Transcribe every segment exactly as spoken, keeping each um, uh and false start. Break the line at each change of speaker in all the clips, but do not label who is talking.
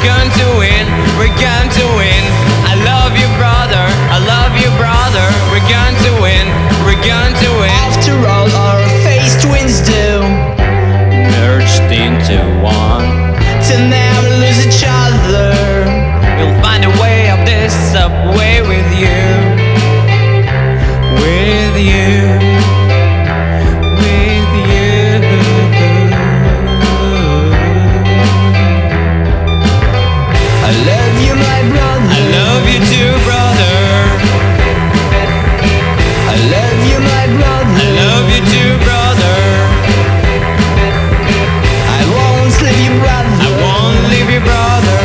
we're going to win, we're going to win. I love you, brother, I love you, brother. We're going to win, we're going to win.
After all, our face twins do,
Merged into one,
to never lose each other.
we'll find a way up this subway with you, with you, with you.
I love you, my brother.
I love you too, brother.
I love you, my brother.
I love you too, brother.
I won't leave you, brother.
I won't leave you, brother.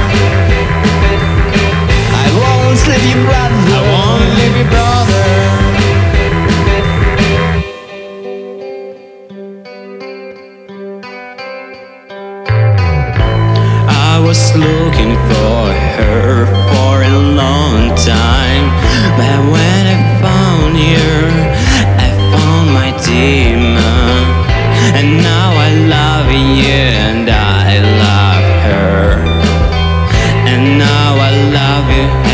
I won't leave you, brother.
I won't leave you, brother. I was looking for her for a long time, but when I found you, I found my demon. And now I love you and I love her, and now I love you